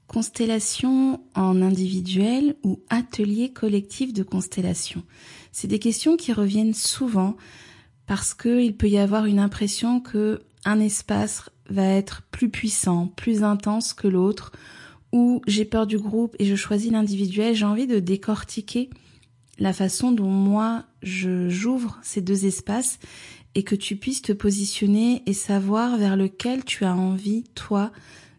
Constellation en individuel ou atelier collectif de constellation? C'est des questions qui reviennent souvent parce qu'il peut y avoir une impression que un espace va être plus puissant, plus intense que l'autre, ou j'ai peur du groupe et je choisis l'individuel. J'ai envie de décortiquer la façon dont moi j'ouvre ces deux espaces et que tu puisses te positionner et savoir vers lequel tu as envie, toi,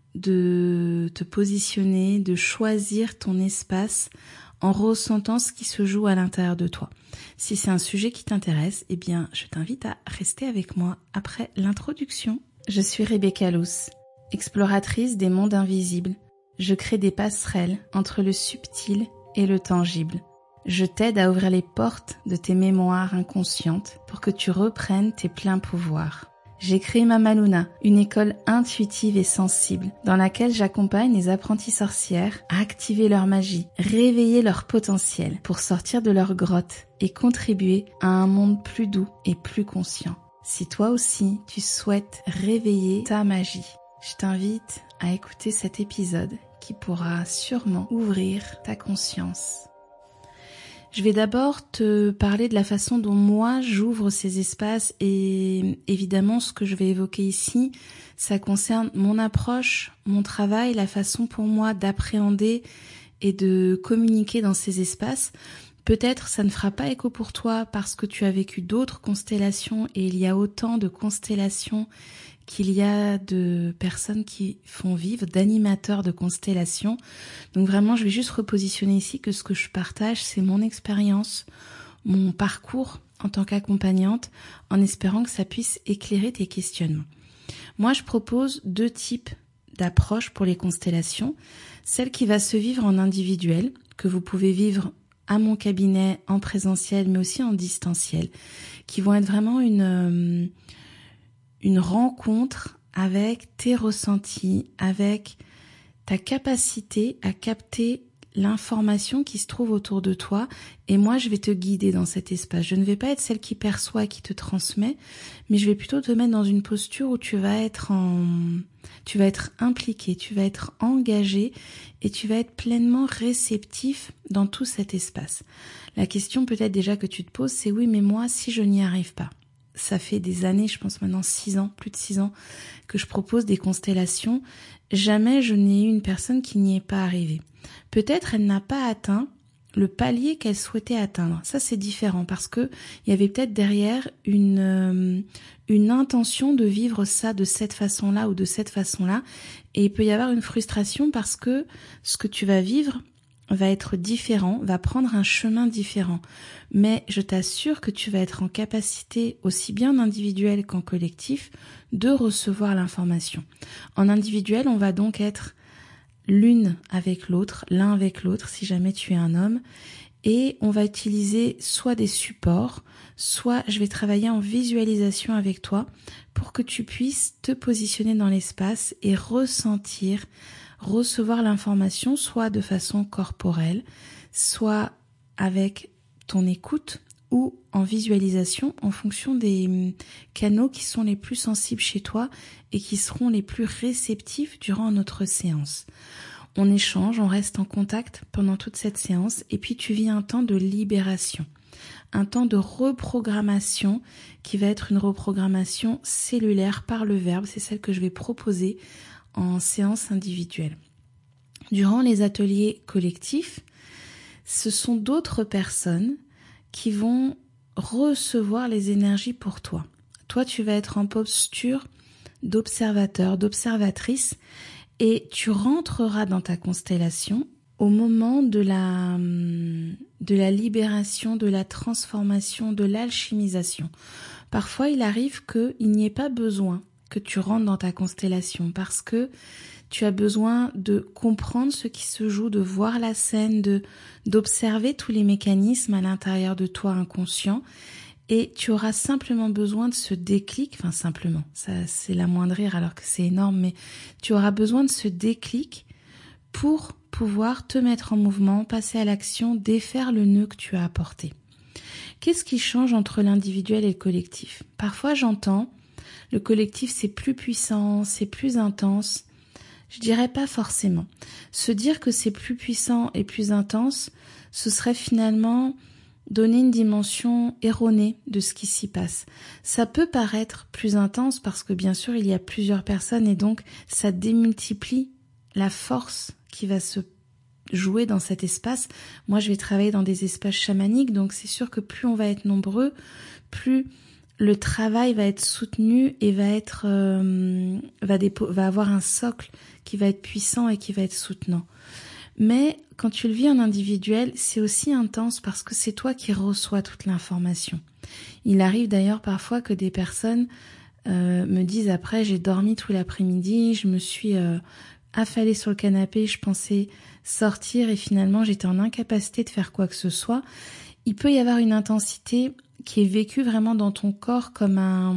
de te positionner, de choisir ton espace en ressentant ce qui se joue à l'intérieur de toi. Si c'est un sujet qui t'intéresse, eh bien, je t'invite à rester avec moi après l'introduction. Je suis Rebecca Luce, exploratrice des mondes invisibles. Je crée des passerelles entre le subtil et le tangible. Je t'aide à ouvrir les portes de tes mémoires inconscientes pour que tu reprennes tes pleins pouvoirs. J'ai créé Mama Luna, une école intuitive et sensible dans laquelle j'accompagne les apprenties sorcières à activer leur magie, réveiller leur potentiel pour sortir de leur grotte et contribuer à un monde plus doux et plus conscient. Si toi aussi tu souhaites réveiller ta magie, je t'invite à écouter cet épisode qui pourra sûrement ouvrir ta conscience. Je vais d'abord te parler de la façon dont moi j'ouvre ces espaces et évidemment ce que je vais évoquer ici, ça concerne mon approche, mon travail, la façon pour moi d'appréhender et de communiquer dans ces espaces. Peut-être ça ne fera pas écho pour toi parce que tu as vécu d'autres constellations et il y a autant de constellations qu'il y a de personnes qui font vivre, d'animateurs de constellations. Donc vraiment, je vais juste repositionner ici que ce que je partage, c'est mon expérience, mon parcours en tant qu'accompagnante, en espérant que ça puisse éclairer tes questionnements. Moi, je propose 2 types d'approches pour les constellations. Celle qui va se vivre en individuel, que vous pouvez vivre à mon cabinet en présentiel, mais aussi en distanciel, qui vont être vraiment une rencontre avec tes ressentis, avec ta capacité à capter l'information qui se trouve autour de toi. Et moi, je vais te guider dans cet espace. Je ne vais pas être celle qui perçoit, qui te transmet, mais je vais plutôt te mettre dans une posture où tu vas être impliqué, tu vas être engagé et tu vas être pleinement réceptif dans tout cet espace. La question peut-être déjà que tu te poses, c'est oui, mais moi, si je n'y arrive pas. Ça fait des années, je pense maintenant 6 ans, plus de 6 ans, que je propose des constellations. Jamais je n'ai eu une personne qui n'y est pas arrivée. Peut-être elle n'a pas atteint le palier qu'elle souhaitait atteindre. Ça, c'est différent parce que il y avait peut-être derrière une intention de vivre ça de cette façon-là ou de cette façon-là. Et il peut y avoir une frustration parce que ce que tu vas vivre va être différent, va prendre un chemin différent. Mais je t'assure que tu vas être en capacité, aussi bien en individuel qu'en collectif, de recevoir l'information. En individuel, on va donc être l'une avec l'autre, l'un avec l'autre, si jamais tu es un homme, et on va utiliser soit des supports, soit je vais travailler en visualisation avec toi pour que tu puisses te positionner dans l'espace et ressentir, recevoir l'information soit de façon corporelle, soit avec ton écoute ou en visualisation en fonction des canaux qui sont les plus sensibles chez toi et qui seront les plus réceptifs durant notre séance. On échange, on reste en contact pendant toute cette séance et puis tu vis un temps de libération, un temps de reprogrammation qui va être une reprogrammation cellulaire par le verbe, c'est celle que je vais proposer en séance individuelle. Durant les ateliers collectifs, ce sont d'autres personnes qui vont recevoir les énergies pour toi. Toi, tu vas être en posture d'observateur, d'observatrice et tu rentreras dans ta constellation au moment de la libération, de la transformation, de l'alchimisation. Parfois, il arrive qu'il n'y ait pas besoin que tu rentres dans ta constellation parce que tu as besoin de comprendre ce qui se joue, de voir la scène, d'observer tous les mécanismes à l'intérieur de toi inconscient et tu auras simplement besoin de ce déclic, enfin simplement, ça c'est l'amoindrir alors que c'est énorme, mais tu auras besoin de ce déclic pour pouvoir te mettre en mouvement, passer à l'action, défaire le nœud que tu as apporté. Qu'est-ce qui change entre l'individuel et le collectif ? Parfois j'entends, le collectif c'est plus puissant, c'est plus intense. Je dirais pas forcément. Se dire que c'est plus puissant et plus intense, ce serait finalement donner une dimension erronée de ce qui s'y passe. Ça peut paraître plus intense parce que bien sûr il y a plusieurs personnes et donc ça démultiplie la force qui va se jouer dans cet espace. Moi je vais travailler dans des espaces chamaniques, donc c'est sûr que plus on va être nombreux, plus le travail va être soutenu et va avoir un socle qui va être puissant et qui va être soutenant. Mais quand tu le vis en individuel, c'est aussi intense parce que c'est toi qui reçois toute l'information. Il arrive d'ailleurs parfois que des personnes me disent après, j'ai dormi tout l'après-midi, je me suis affalée sur le canapé, je pensais sortir et finalement j'étais en incapacité de faire quoi que ce soit. Il peut y avoir une intensité qui est vécue vraiment dans ton corps comme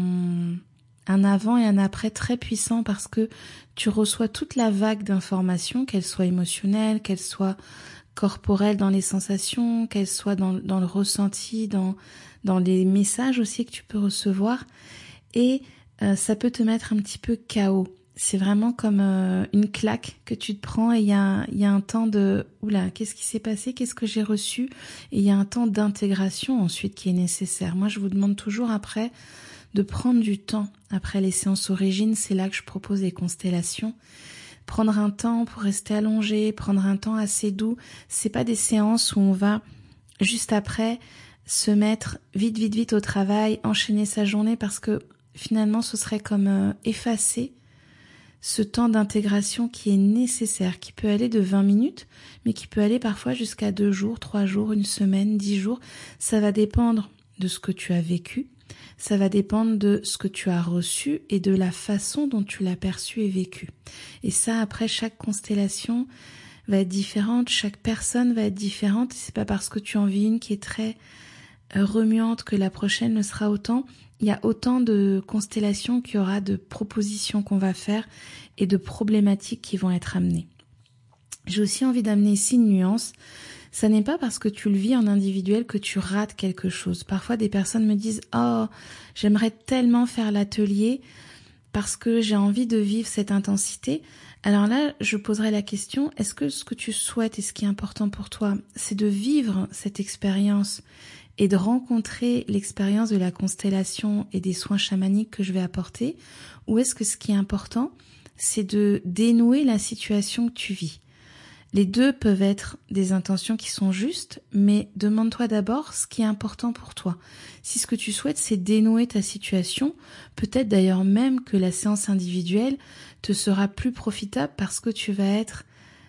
un avant et un après très puissant parce que tu reçois toute la vague d'informations, qu'elles soient émotionnelles, qu'elles soient corporelles dans les sensations, qu'elles soient dans le ressenti, dans les messages aussi que tu peux recevoir. Et ça peut te mettre un petit peu KO. C'est vraiment comme une claque que tu te prends et il y a un temps de « Oula, qu'est-ce qui s'est passé? Qu'est-ce que j'ai reçu ?» Et il y a un temps d'intégration ensuite qui est nécessaire. Moi, je vous demande toujours après de prendre du temps. Après les séances origines, c'est là que je propose les constellations. Prendre un temps pour rester allongé, prendre un temps assez doux. C'est pas des séances où on va juste après se mettre vite au travail, enchaîner sa journée parce que finalement ce serait comme effacer ce temps d'intégration qui est nécessaire, qui peut aller de 20 minutes, mais qui peut aller parfois jusqu'à 2 jours, 3 jours, 1 semaine, 10 jours. Ça va dépendre de ce que tu as vécu, ça va dépendre de ce que tu as reçu et de la façon dont tu l'as perçu et vécu. Et ça, après, chaque constellation va être différente, chaque personne va être différente. C'est pas parce que tu en vis une qui est très remuante que la prochaine le sera autant. Il y a autant de constellations qu'il y aura de propositions qu'on va faire et de problématiques qui vont être amenées. J'ai aussi envie d'amener ici une nuance. Ça n'est pas parce que tu le vis en individuel que tu rates quelque chose. Parfois, des personnes me disent « Oh, j'aimerais tellement faire l'atelier parce que j'ai envie de vivre cette intensité. » Alors là, je poserai la question, est-ce que ce que tu souhaites et ce qui est important pour toi, c'est de vivre cette expérience et de rencontrer l'expérience de la constellation et des soins chamaniques que je vais apporter, ou est-ce que ce qui est important, c'est de dénouer la situation que tu vis? Les deux peuvent être des intentions qui sont justes, mais demande-toi d'abord ce qui est important pour toi. Si ce que tu souhaites, c'est dénouer ta situation, peut-être d'ailleurs même que la séance individuelle te sera plus profitable parce que tu vas être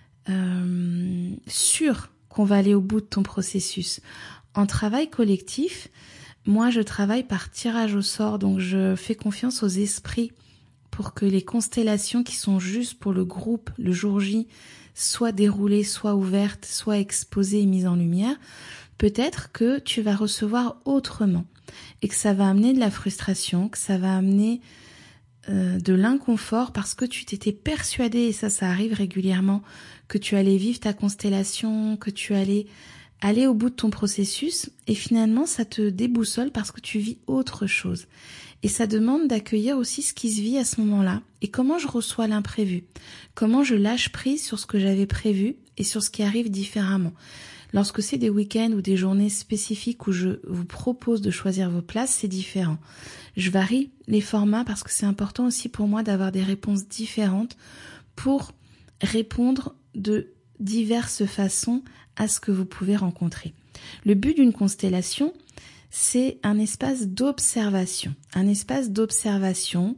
sûr qu'on va aller au bout de ton processus. En travail collectif, moi je travaille par tirage au sort, donc je fais confiance aux esprits pour que les constellations qui sont justes pour le groupe le jour J soient déroulées, soient ouvertes, soient exposées et mises en lumière. Peut-être que tu vas recevoir autrement et que ça va amener de la frustration, que ça va amener de l'inconfort parce que tu t'étais persuadé, et ça arrive régulièrement, que tu allais vivre ta constellation, que tu allais aller au bout de ton processus et finalement ça te déboussole parce que tu vis autre chose. Et ça demande d'accueillir aussi ce qui se vit à ce moment-là et comment je reçois l'imprévu, comment je lâche prise sur ce que j'avais prévu et sur ce qui arrive différemment. Lorsque c'est des week-ends ou des journées spécifiques où je vous propose de choisir vos places, c'est différent. Je varie les formats parce que c'est important aussi pour moi d'avoir des réponses différentes pour répondre de diverses façons à ce que vous pouvez rencontrer. Le but d'une constellation, c'est un espace d'observation. Un espace d'observation,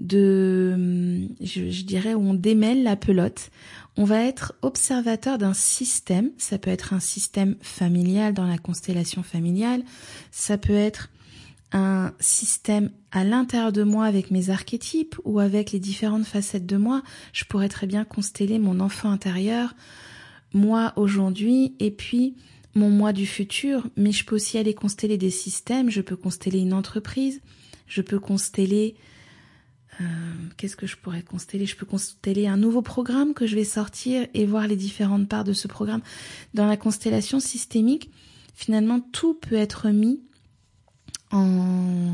je dirais, où on démêle la pelote. On va être observateur d'un système. Ça peut être un système familial dans la constellation familiale. Ça peut être un système à l'intérieur de moi avec mes archétypes ou avec les différentes facettes de moi. Je pourrais très bien consteller mon enfant intérieur, moi aujourd'hui, et puis mon moi du futur, mais je peux aussi aller consteller des systèmes, je peux consteller une entreprise, je peux consteller... qu'est-ce que je pourrais consteller? Je peux consteller un nouveau programme que je vais sortir et voir les différentes parts de ce programme. Dans la constellation systémique, finalement, tout peut être mis en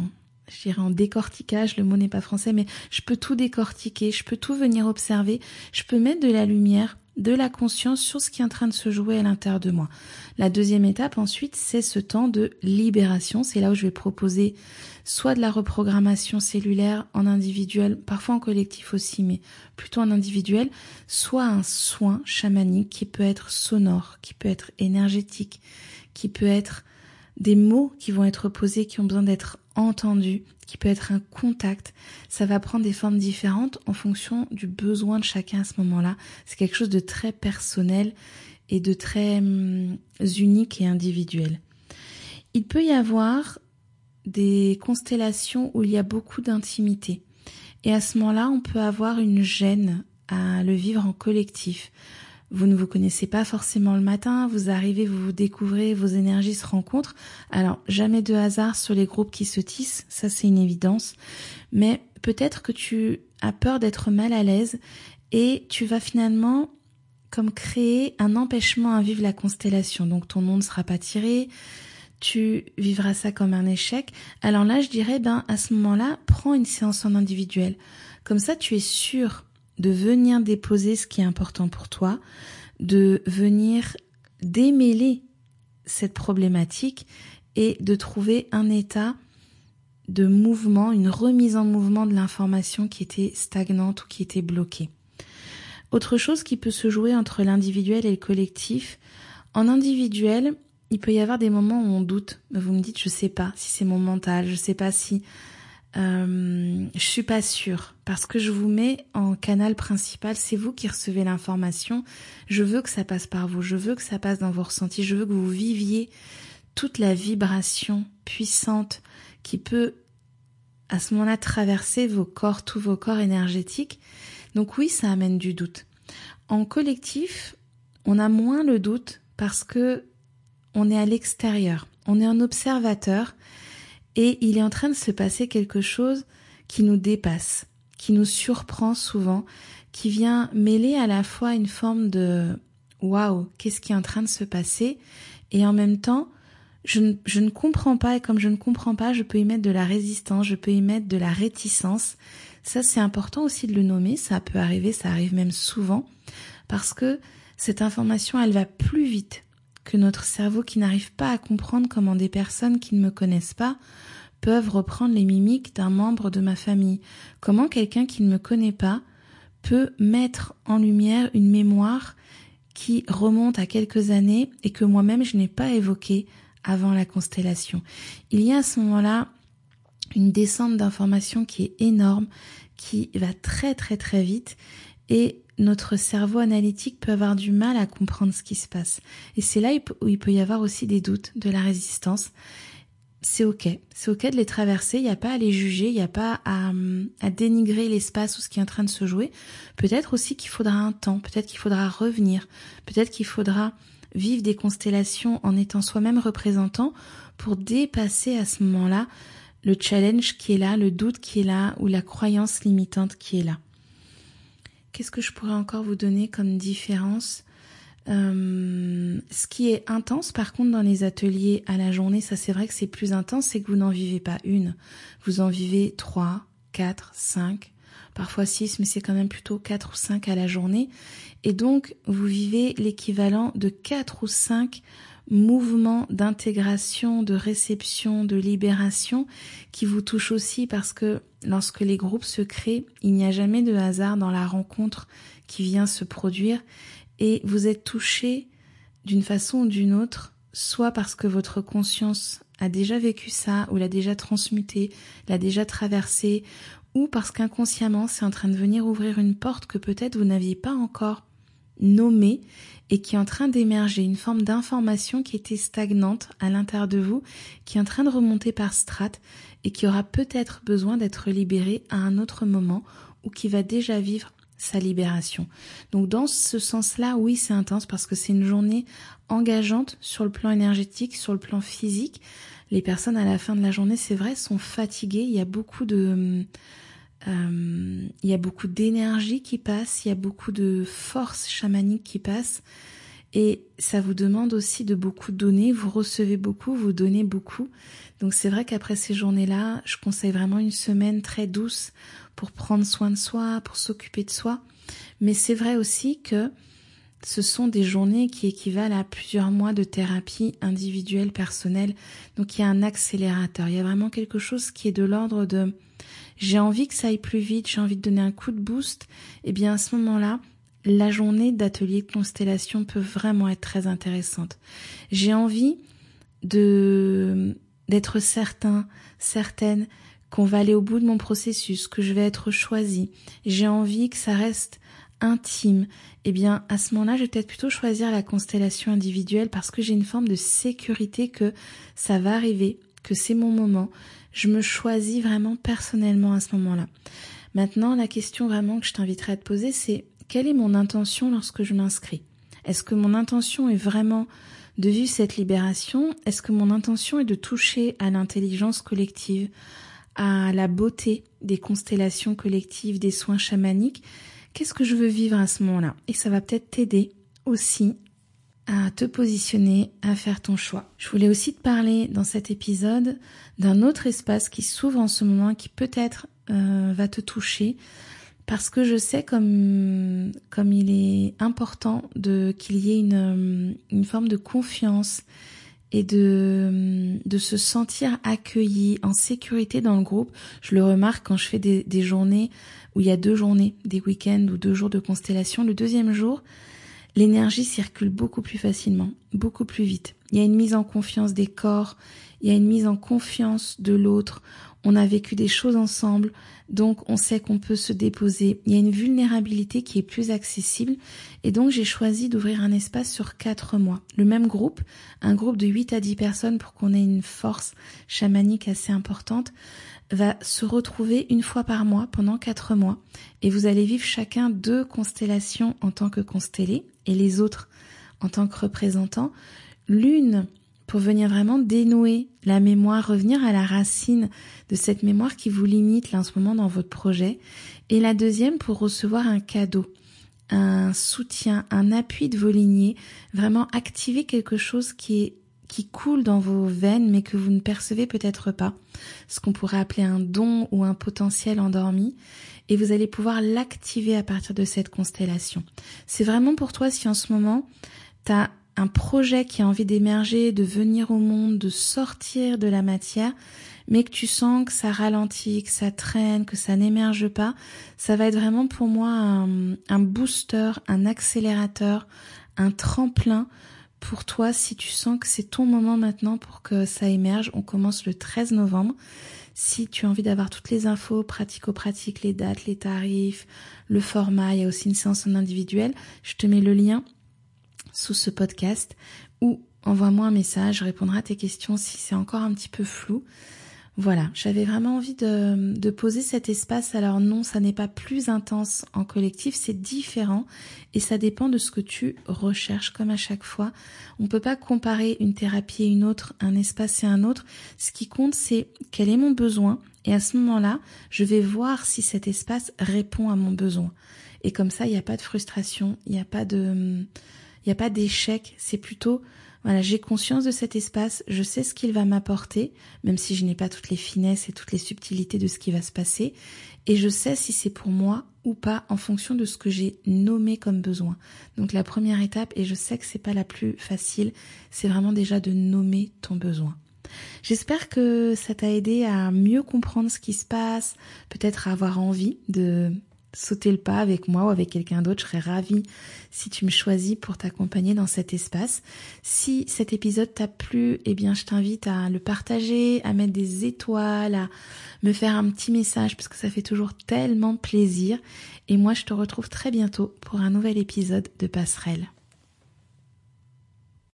je dirais en décortiquage, le mot n'est pas français, mais je peux tout décortiquer, je peux tout venir observer, je peux mettre de la lumière, de la conscience sur ce qui est en train de se jouer à l'intérieur de moi. La deuxième étape ensuite, c'est ce temps de libération. C'est là où je vais proposer soit de la reprogrammation cellulaire en individuel, parfois en collectif aussi, mais plutôt en individuel, soit un soin chamanique qui peut être sonore, qui peut être énergétique, qui peut être des mots qui vont être posés, qui ont besoin d'être entendus, qui peut être un contact. Ça va prendre des formes différentes en fonction du besoin de chacun à ce moment-là. C'est quelque chose de très personnel et de très unique et individuel. Il peut y avoir des constellations où il y a beaucoup d'intimité. Et à ce moment-là, on peut avoir une gêne à le vivre en collectif. Vous ne vous connaissez pas forcément le matin, vous arrivez, vous vous découvrez, vos énergies se rencontrent. Alors, jamais de hasard sur les groupes qui se tissent, ça c'est une évidence. Mais peut-être que tu as peur d'être mal à l'aise et tu vas finalement comme créer un empêchement à vivre la constellation. Donc ton nom ne sera pas tiré, tu vivras ça comme un échec. Alors là, je dirais, à ce moment-là, prends une séance en individuel. Comme ça, tu es sûr de venir déposer ce qui est important pour toi, de venir démêler cette problématique et de trouver un état de mouvement, une remise en mouvement de l'information qui était stagnante ou qui était bloquée. Autre chose qui peut se jouer entre l'individuel et le collectif, en individuel, il peut y avoir des moments où on doute. Vous me dites, je sais pas si c'est mon mental, je sais pas si... je suis pas sûre parce que je vous mets en canal principal, c'est vous qui recevez l'information, je veux que ça passe par vous, je veux que ça passe dans vos ressentis, je veux que vous viviez toute la vibration puissante qui peut à ce moment-là traverser vos corps, tous vos corps énergétiques. Donc oui, ça amène du doute. En collectif, on a moins le doute parce que on est à l'extérieur, on est un observateur. Et il est en train de se passer quelque chose qui nous dépasse, qui nous surprend souvent, qui vient mêler à la fois une forme de « waouh, qu'est-ce qui est en train de se passer ?» et en même temps, je ne comprends pas, et comme je ne comprends pas, je peux y mettre de la résistance, je peux y mettre de la réticence. Ça, c'est important aussi de le nommer, ça peut arriver, ça arrive même souvent, parce que cette information, elle va plus vite que notre cerveau qui n'arrive pas à comprendre comment des personnes qui ne me connaissent pas peuvent reprendre les mimiques d'un membre de ma famille. Comment quelqu'un qui ne me connaît pas peut mettre en lumière une mémoire qui remonte à quelques années et que moi-même je n'ai pas évoquée avant la constellation. Il y a à ce moment-là une descente d'informations qui est énorme, qui va très très très vite et notre cerveau analytique peut avoir du mal à comprendre ce qui se passe. Et c'est là où il peut y avoir aussi des doutes, de la résistance. C'est ok de les traverser, il n'y a pas à les juger, il n'y a pas à dénigrer l'espace ou ce qui est en train de se jouer. Peut-être aussi qu'il faudra un temps, peut-être qu'il faudra revenir, peut-être qu'il faudra vivre des constellations en étant soi-même représentant pour dépasser à ce moment-là le challenge qui est là, le doute qui est là ou la croyance limitante qui est là. Qu'est-ce que je pourrais encore vous donner comme différence ? Ce qui est intense par contre dans les ateliers à la journée, ça c'est vrai que c'est plus intense, c'est que vous n'en vivez pas une. Vous en vivez 3, 4, 5, parfois 6, mais c'est quand même plutôt 4 ou 5 à la journée. Et donc vous vivez l'équivalent de 4 ou 5 mouvements d'intégration, de réception, de libération qui vous touchent aussi parce que lorsque les groupes se créent, il n'y a jamais de hasard dans la rencontre qui vient se produire et vous êtes touché d'une façon ou d'une autre, soit parce que votre conscience a déjà vécu ça ou l'a déjà transmuté, l'a déjà traversé, ou parce qu'inconsciemment c'est en train de venir ouvrir une porte que peut-être vous n'aviez pas encore nommée et qui est en train d'émerger, une forme d'information qui était stagnante à l'intérieur de vous, qui est en train de remonter par strates et qui aura peut-être besoin d'être libérée à un autre moment ou qui va déjà vivre sa libération. Donc dans ce sens-là, oui, c'est intense parce que c'est une journée engageante sur le plan énergétique, sur le plan physique. Les personnes à la fin de la journée, c'est vrai, sont fatiguées, il y a beaucoup d'énergie qui passe, il y a beaucoup de force chamanique qui passe Et ça vous demande aussi de beaucoup donner, vous recevez beaucoup, vous donnez beaucoup. Donc c'est vrai qu'après ces journées-là, je conseille vraiment une semaine très douce pour prendre soin de soi, pour s'occuper de soi. Mais c'est vrai aussi que ce sont des journées qui équivalent à plusieurs mois de thérapie individuelle, personnelle. Donc il y a un accélérateur, il y a vraiment quelque chose qui est de l'ordre de « j'ai envie que ça aille plus vite, j'ai envie de donner un coup de boost ». Et bien à ce moment-là, la journée d'atelier de constellation peut vraiment être très intéressante. J'ai envie d'être certaine qu'on va aller au bout de mon processus, que je vais être choisie. J'ai envie que ça reste intime. Eh bien, à ce moment-là, je vais peut-être plutôt choisir la constellation individuelle parce que j'ai une forme de sécurité que ça va arriver, que c'est mon moment. Je me choisis vraiment personnellement à ce moment-là. Maintenant, la question vraiment que je t'inviterai à te poser, c'est quelle est mon intention lorsque je m'inscris ? Est-ce que mon intention est vraiment de vivre cette libération ? Est-ce que mon intention est de toucher à l'intelligence collective, à la beauté des constellations collectives, des soins chamaniques ? Qu'est-ce que je veux vivre à ce moment-là ? Et ça va peut-être t'aider aussi à te positionner, à faire ton choix. Je voulais aussi te parler dans cet épisode d'un autre espace qui s'ouvre en ce moment, qui peut-être va te toucher, parce que je sais comme il est important qu'il y ait une forme de confiance et de se sentir accueilli, en sécurité dans le groupe. Je le remarque quand je fais des journées où il y a 2 journées, des week-ends ou 2 jours de constellation. Le deuxième jour, l'énergie circule beaucoup plus facilement, beaucoup plus vite. Il y a une mise en confiance des corps, il y a une mise en confiance de l'autre. On a vécu des choses ensemble, donc on sait qu'on peut se déposer. Il y a une vulnérabilité qui est plus accessible et donc j'ai choisi d'ouvrir un espace sur 4 mois. Le même groupe, un groupe de 8 à 10 personnes pour qu'on ait une force chamanique assez importante, va se retrouver une fois par mois pendant 4 mois et vous allez vivre chacun 2 constellations en tant que constellés et les autres en tant que représentants. L'une pour venir vraiment dénouer la mémoire, revenir à la racine de cette mémoire qui vous limite là en ce moment dans votre projet. Et la deuxième pour recevoir un cadeau, un soutien, un appui de vos lignées, vraiment activer quelque chose qui coule dans vos veines mais que vous ne percevez peut-être pas, ce qu'on pourrait appeler un don ou un potentiel endormi. Et vous allez pouvoir l'activer à partir de cette constellation. C'est vraiment pour toi si en ce moment, tu as un projet qui a envie d'émerger, de venir au monde, de sortir de la matière, mais que tu sens que ça ralentit, que ça traîne, que ça n'émerge pas, ça va être vraiment pour moi un booster, un accélérateur, un tremplin pour toi si tu sens que c'est ton moment maintenant pour que ça émerge. On commence le 13 novembre. Si tu as envie d'avoir toutes les infos pratico-pratiques, les dates, les tarifs, le format, il y a aussi une séance en individuel, je te mets le lien sous ce podcast ou envoie-moi un message, je répondrai à tes questions si c'est encore un petit peu flou. Voilà, j'avais vraiment envie de poser cet espace. Alors non, ça n'est pas plus intense en collectif, c'est différent et ça dépend de ce que tu recherches comme à chaque fois. On ne peut pas comparer une thérapie et une autre, un espace et un autre. Ce qui compte, c'est quel est mon besoin et à ce moment-là, je vais voir si cet espace répond à mon besoin. Et comme ça, il n'y a pas de frustration, il n'y a pas d'échec, c'est plutôt, voilà, j'ai conscience de cet espace, je sais ce qu'il va m'apporter, même si je n'ai pas toutes les finesses et toutes les subtilités de ce qui va se passer, et je sais si c'est pour moi ou pas en fonction de ce que j'ai nommé comme besoin. Donc la première étape, et je sais que c'est pas la plus facile, c'est vraiment déjà de nommer ton besoin. J'espère que ça t'a aidé à mieux comprendre ce qui se passe, peut-être à avoir envie de sauter le pas avec moi ou avec quelqu'un d'autre. Je serais ravie si tu me choisis pour t'accompagner dans cet espace. Si cet épisode t'a plu, eh bien je t'invite à le partager, à mettre des étoiles, à me faire un petit message parce que ça fait toujours tellement plaisir. Et moi je te retrouve très bientôt pour un nouvel épisode de Passerelle.